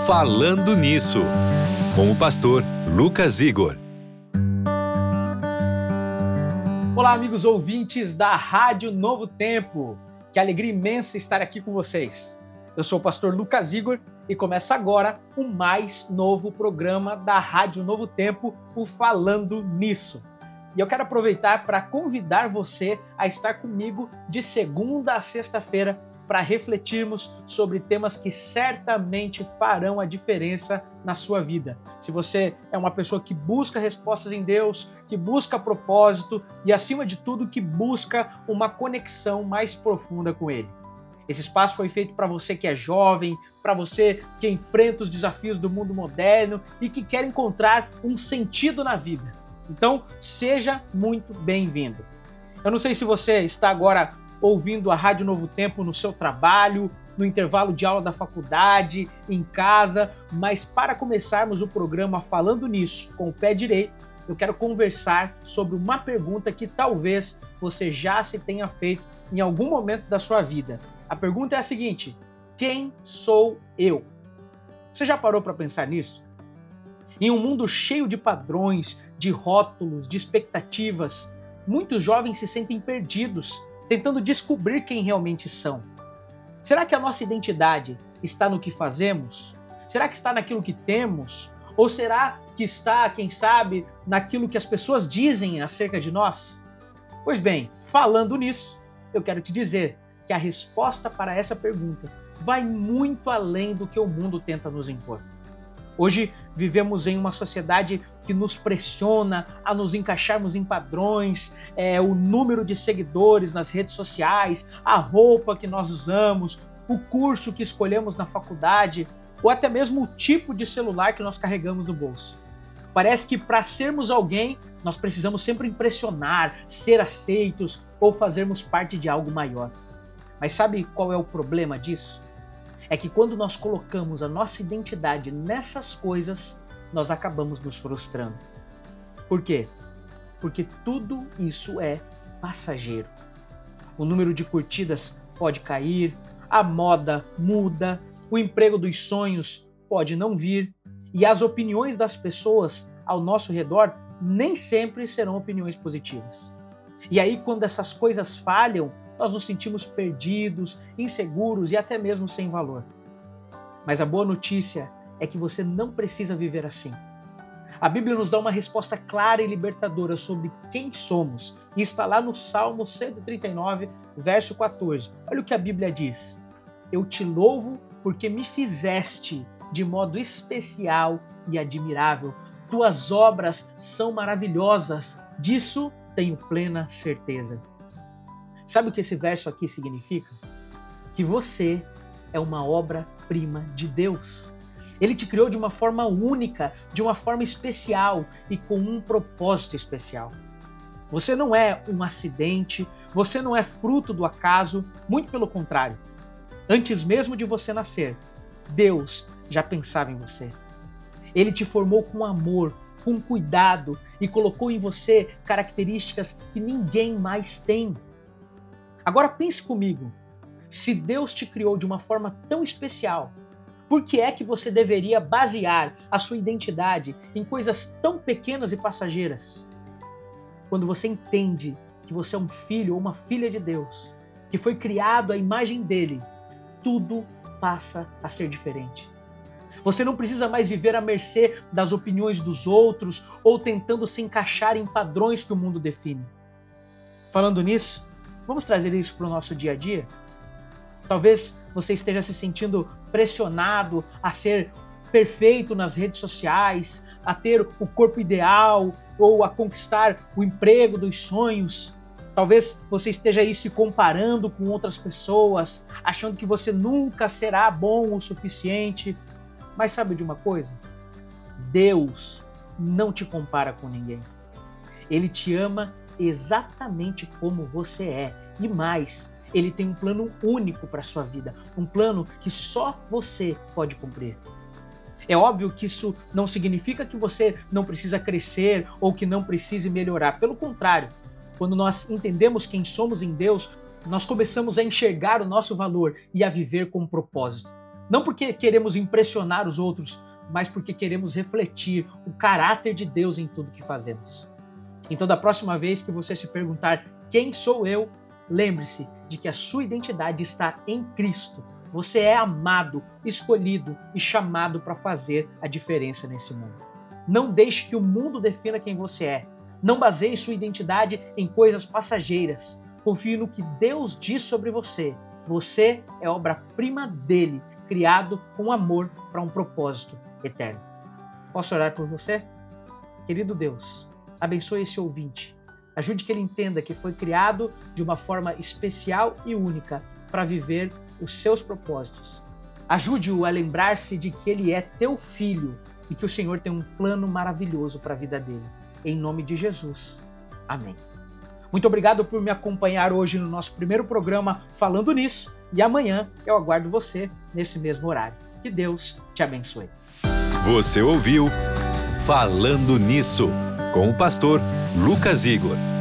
Falando Nisso, com o pastor Lucas Igor. Olá, amigos ouvintes da Rádio Novo Tempo. Que alegria imensa estar aqui com vocês. Eu sou o pastor Lucas Igor e começa agora o mais novo programa da Rádio Novo Tempo, o Falando Nisso. E eu quero aproveitar para convidar você a estar comigo de segunda a sexta-feira para refletirmos sobre temas que certamente farão a diferença na sua vida. Se você é uma pessoa que busca respostas em Deus, que busca propósito e, acima de tudo, que busca uma conexão mais profunda com Ele. Esse espaço foi feito para você que é jovem, para você que enfrenta os desafios do mundo moderno e que quer encontrar um sentido na vida. Então, seja muito bem-vindo. Eu não sei se você está agora ouvindo a Rádio Novo Tempo no seu trabalho, no intervalo de aula da faculdade, em casa, mas para começarmos o programa Falando Nisso com o pé direito, eu quero conversar sobre uma pergunta que talvez você já se tenha feito em algum momento da sua vida. A pergunta é a seguinte: quem sou eu? Você já parou para pensar nisso? Em um mundo cheio de padrões, de rótulos, de expectativas, muitos jovens se sentem perdidos, tentando descobrir quem realmente são. Será que a nossa identidade está no que fazemos? Será que está naquilo que temos? Ou será que está, quem sabe, naquilo que as pessoas dizem acerca de nós? Pois bem, falando nisso, eu quero te dizer que a resposta para essa pergunta vai muito além do que o mundo tenta nos impor. Hoje vivemos em uma sociedade que nos pressiona a nos encaixarmos em padrões, o número de seguidores nas redes sociais, a roupa que nós usamos, o curso que escolhemos na faculdade ou até mesmo o tipo de celular que nós carregamos no bolso. Parece que para sermos alguém, nós precisamos sempre impressionar, ser aceitos ou fazermos parte de algo maior. Mas sabe qual é o problema disso? É que quando nós colocamos a nossa identidade nessas coisas, nós acabamos nos frustrando. Por quê? Porque tudo isso é passageiro. O número de curtidas pode cair, a moda muda, o emprego dos sonhos pode não vir e as opiniões das pessoas ao nosso redor nem sempre serão opiniões positivas. E aí, quando essas coisas falham, nós nos sentimos perdidos, inseguros e até mesmo sem valor. Mas a boa notícia é que você não precisa viver assim. A Bíblia nos dá uma resposta clara e libertadora sobre quem somos. E está lá no Salmo 139, verso 14. Olha o que a Bíblia diz: Eu te louvo porque me fizeste de modo especial e admirável. Tuas obras são maravilhosas, disso tenho plena certeza. Sabe o que esse verso aqui significa? Que você é uma obra-prima de Deus. Ele te criou de uma forma única, de uma forma especial e com um propósito especial. Você não é um acidente, você não é fruto do acaso, muito pelo contrário. Antes mesmo de você nascer, Deus já pensava em você. Ele te formou com amor, com cuidado e colocou em você características que ninguém mais tem. Agora pense comigo, se Deus te criou de uma forma tão especial, por que é que você deveria basear a sua identidade em coisas tão pequenas e passageiras? Quando você entende que você é um filho ou uma filha de Deus, que foi criado à imagem dele, tudo passa a ser diferente. Você não precisa mais viver à mercê das opiniões dos outros ou tentando se encaixar em padrões que o mundo define. Falando nisso, vamos trazer isso para o nosso dia a dia? Talvez você esteja se sentindo pressionado a ser perfeito nas redes sociais, a ter o corpo ideal ou a conquistar o emprego dos sonhos. Talvez você esteja aí se comparando com outras pessoas, achando que você nunca será bom o suficiente. Mas sabe de uma coisa? Deus não te compara com ninguém. Ele te ama exatamente como você é. E mais, Ele tem um plano único para a sua vida. Um plano que só você pode cumprir. É óbvio que isso não significa que você não precisa crescer ou que não precise melhorar. Pelo contrário, quando nós entendemos quem somos em Deus, nós começamos a enxergar o nosso valor e a viver com propósito. Não porque queremos impressionar os outros, mas porque queremos refletir o caráter de Deus em tudo que fazemos. Então, da próxima vez que você se perguntar quem sou eu, lembre-se de que a sua identidade está em Cristo. Você é amado, escolhido e chamado para fazer a diferença nesse mundo. Não deixe que o mundo defina quem você é. Não baseie sua identidade em coisas passageiras. Confie no que Deus diz sobre você. Você é obra-prima dele, criado com amor para um propósito eterno. Posso orar por você? Querido Deus, abençoe esse ouvinte. Ajude que ele entenda que foi criado de uma forma especial e única para viver os seus propósitos. Ajude-o a lembrar-se de que ele é teu filho e que o Senhor tem um plano maravilhoso para a vida dele. Em nome de Jesus. Amém. Muito obrigado por me acompanhar hoje no nosso primeiro programa Falando Nisso, e amanhã eu aguardo você nesse mesmo horário. Que Deus te abençoe. Você ouviu Falando Nisso, com o pastor Lucas Igor.